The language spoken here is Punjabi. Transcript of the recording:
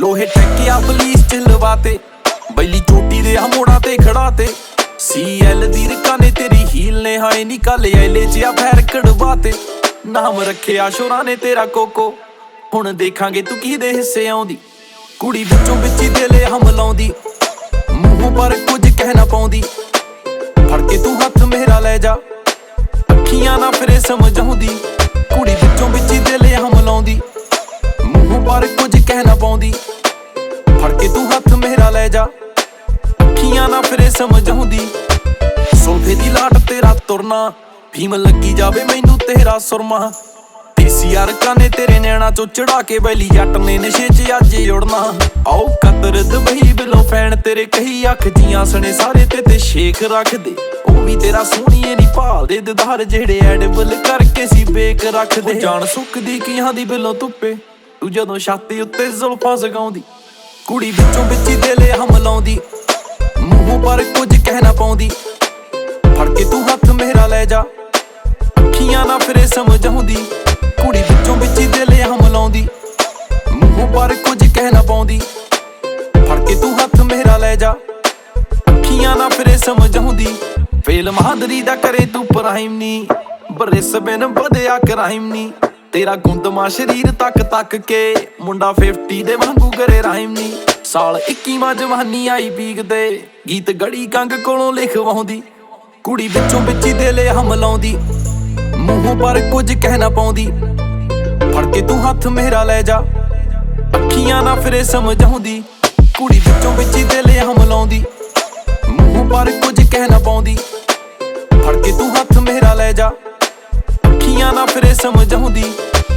ਲੋਹੇ ਟੈਕਿਆ ਪੁਲਿਸ ਚ ਲਵਾਤੇ, ਬੈਲੀ ਚੋਟੀ ਦੇ ਮੋੜਾਂ ਤੇ ਖੜਾਤੇ। CL ਦੀ ਰਕਾਂ ਨੇ ਤੇਰੀ ਹੀਲ ਨੇ ਹਾਏ ਨਿਕਾਲੇ ਐਲੇ ਚ ਆ ਫੈਰ ਕਢਵਾਤੇ। ਨਾਮ ਰੱਖਿਆ ਸ਼ੋਰਾਂ ਨੇ ਤੇਰਾ ਕੋਕੋ, ਹੁਣ ਦੇਖਾਂਗੇ ਤੂੰ ਕਿਹਦੇ ਹਿੱਸੇ ਆਉਂਦੀ। ਕੁੜੀ ਵਿੱਚੋਂ ਵਿੱਚ ਹੀ ਦਿਲ ਹਮਲਾਉਂਦੀ, ਮੂੰਹੋਂ ਪਰ ਕੁਝ ਕਹਿ ਨਾ ਪਾਉਂਦੀ। ਫੜ ਕੇ ਤੂੰ ਹੱਥ ਮੇਰਾ ਲੈ ਜਾ, ਅੱਖੀਆਂ ਨਾ ਫਿਰੇ ਸਮਝਾਉਂਦੀ। ਕੁੜੀ ਵਿੱਚੋਂ ਵਿੱਚ ਹੀ ਦਿਲ ਹਮਲਾਉਂਦੀ, ਮੂੰਹੋਂ ਪਰ ਕੁਝ ਕਹਿ ਨਾ ਪਾਉਂਦੀ। ਫੜ ਕੇ ਤੂੰ ਹੱਥ ਮੇਰਾ ਲੈ ਜਾ, ਅੱਖੀਆਂ ਨਾ ਫਿਰੇ ਸਮਝਾਉਂਦੀ। ਸੋਲਫੇ ਦੀ ਲਾਟ ਤੇਰਾ ਤੁਰਨਾ, ਭੀਮ ਲੱਗੀ ਜਾਵੇ ਮੈਨੂੰ ਤੇਰਾ ਸੁਰਮਾ। ਦੇਸੀ ਅਰਕਾਂ ਨੇ ਤੇਰੇ ਨੈਣਾ ਚੋਂ ਚੜਾ ਕੇ ਬੈਲੀ ਜੱਟ ਨੇ ਨਸ਼ੇ ਚ ਅੱਜ ਉੜਨਾ। ਆਓ ਕਤਰ ਦੁਬਈ ਬਿਲੋਂ ਫੈਨ ਤੇਰੇ ਕਹੀ ਅੱਖ ਜੀਆਂ ਸਣੇ ਸਾਰੇ ਤੇ ਸ਼ੇਖ ਰੱਖਦੇ। ਉਹ ਵੀ ਤੇਰਾ ਸੋਹਣੀਏ ਨੀ ਭਾਲਦੇ ਦਿਦਾਰ ਜਿਹੜੇ ਐਡਬਲ ਕਰਕੇ ਸੀ ਬੇਕ ਰੱਖਦੇ। ਜਾਨ ਸੁੱਕਦੀ ਕੀਆਂ ਦੀ ਬਿਲੋਂ ਧੁੱਪੇ, ਤੂੰ ਜਦੋਂ ਛਾਤੀ ਉੱਤੇ ਜ਼ੁਲਫਾਂ ਸਗਾਉਂਦੀ। ਕੁੜੀ ਵਿੱਚੋਂ ਵਿੱਚ ਹੀ ਦਿਲ ਹਮਲਾਉਂਦੀ, ਮੂੰਹੋਂ ਪਰ ਕੁਝ ਕਹਿ ਨਾ ਪਾਉਂਦੀ। ਫੜ ਕੇ ਤੂੰ ਹੱਥ ਮੇਰਾ ਲੈ ਜਾ, ਅੱਖੀਆਂ ਨਾ ਫਿਰੇ ਸਮਝਾਉਂਦੀ। ਕੁੜੀ ਵਿੱਚੋਂ ਵਿੱਚ ਹੀ ਦਿਲ ਹਮਲਾਉਂਦੀ, ਮੂੰਹੋਂ ਪਰ ਕੁਝ ਕਹਿ ਨਾ ਪਾਉਂਦੀ। ਫੜ ਕੇ ਤੂੰ ਹੱਥ ਮੇਰਾ ਲੈ ਜਾ, ਅੱਖੀਆਂ ਨਾ ਫਿਰੇ ਸਮਝਾਉਂਦੀ। ਫੇਲ ਮਾਦਰੀ ਦਾ ਕਰੇ ਤੂੰ ਪ੍ਰਾਈਮ ਨੀ, ਬਰਿਸ ਬਿਨ ਵਧਿਆ ਕਰਾਈਮ ਨੀ। ਤੇਰਾ ਗੁੰਦਮਾ ਸ਼ਰੀਰ ਤੱਕ ਤੱਕ ਕੇ ਮੁੰਡਾ 50 ਦੇ ਵਾਂਗੂ ਕਰੇ ਰਾਈਮ ਨੀ। ਸਾਲ 21ਵਾਂ ਜਵਾਨੀ ਆਈ ਪੀਕਦੇ, ਗੀਤ ਗੜੀ ਕੰਗ ਕੋਲੋਂ ਲਿਖਵਾਉਂਦੀ। ਕੁੜੀ ਵਿੱਚੋਂ ਵਿੱਚ ਹੀ ਦਿਲ ਹਮਲਾਉਂਦੀ, ਮੂੰਹੋਂ ਪਰ ਕੁਝ ਕਹਿ ਨਾ ਪਾਉਂਦੀ। ਫੜ ਕੇ ਤੂੰ ਹੱਥ ਮੇਰਾ ਲੈ ਜਾ, ਅੱਖੀਆਂ ਨਾ ਫਿਰੇ ਸਮਝਾਉਂਦੀ। ਕੁੜੀ ਵਿੱਚੋਂ ਵਿੱਚ ਹੀ ਦਿਲ ਹਮਲਾਉਂਦੀ, ਮੂੰਹੋਂ ਪਰ ਕੁਝ ਕਹਿ ਨਾ ਪਾਉਂਦੀ। ਫੜ ਕੇ ਤੂੰ ਹੱਥ ਮੇਰਾ ਲੈ ਜਾ, ਅੱਖੀਆਂ ਨਾ ਫਿਰੇ ਸਮਝਾਉਂਦੀ।